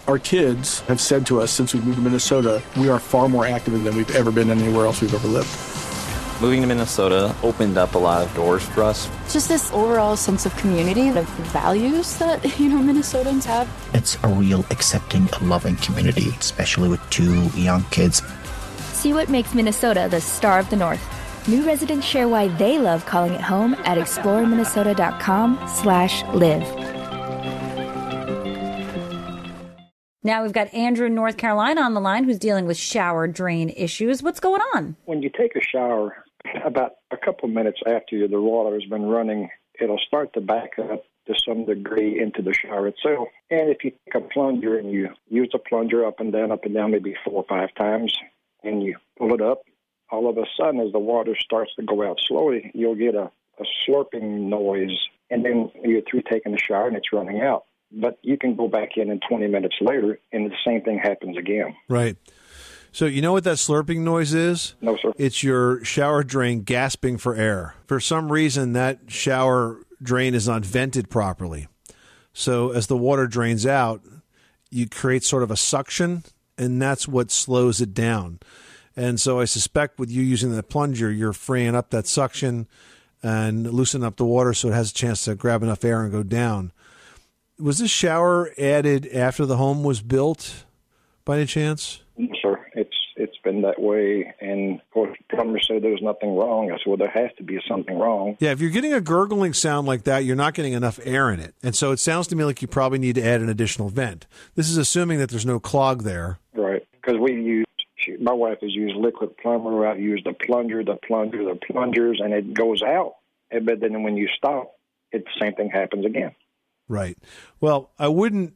Our kids have said to us since we moved to Minnesota, we are far more active than we've ever been anywhere else we've ever lived. Moving to Minnesota opened up a lot of doors for us. Just this overall sense of community, the values that, Minnesotans have. It's a real accepting, loving community, especially with 2 young kids. See what makes Minnesota the star of the North. New residents share why they love calling it home at exploreminnesota.com/live. Now we've got Andrew in North Carolina on the line who's dealing with shower drain issues. What's going on? When you take a shower, about a couple of minutes after the water has been running, it'll start to back up to some degree into the shower itself. And if you take a plunger and you use the plunger up and down, maybe 4 or 5 times, and you pull it up, all of a sudden as the water starts to go out slowly, you'll get a slurping noise, and then you're through taking the shower and it's running out. But you can go back in 20 minutes later, and the same thing happens again. Right. So you know what that slurping noise is? No, sir. It's your shower drain gasping for air. For some reason, that shower drain is not vented properly. So as the water drains out, you create sort of a suction, and that's what slows it down. And so I suspect with you using the plunger, you're freeing up that suction and loosening up the water so it has a chance to grab enough air and go down. Was this shower added after the home was built by any chance? No, sir. It's been that way, and of course, plumbers say there's nothing wrong. I said, well, there has to be something wrong. Yeah, if you're getting a gurgling sound like that, you're not getting enough air in it. And so it sounds to me like you probably need to add an additional vent. This is assuming that there's no clog there. Right, because my wife has used liquid plumber. I've used the plungers, and it goes out. But then when you stop, the same thing happens again. Right. Well, I wouldn't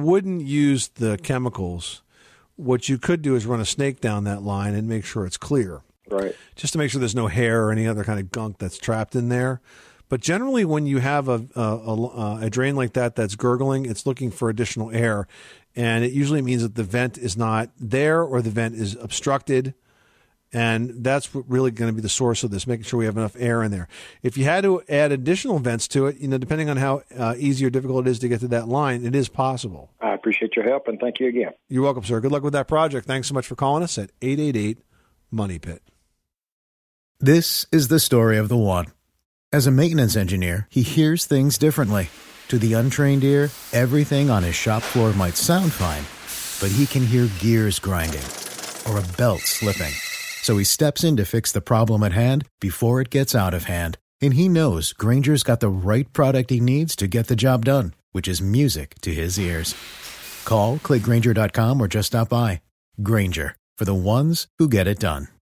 use the chemicals. What you could do is run a snake down that line and make sure it's clear. Right. Just to make sure there's no hair or any other kind of gunk that's trapped in there. But generally, when you have a drain like that that's gurgling, it's looking for additional air. And it usually means that the vent is not there or the vent is obstructed. And that's really going to be the source of this, making sure we have enough air in there. If you had to add additional vents to it, depending on how easy or difficult it is to get to that line, it is possible. I appreciate your help, and thank you again. You're welcome, sir. Good luck with that project. Thanks so much for calling us at 888-MONEY-PIT. This is the story of the one. As a maintenance engineer, he hears things differently. To the untrained ear, everything on his shop floor might sound fine, but he can hear gears grinding or a belt slipping. So he steps in to fix the problem at hand before it gets out of hand. And he knows Grainger's got the right product he needs to get the job done, which is music to his ears. Call, click Grainger.com, or just stop by. Grainger, for the ones who get it done.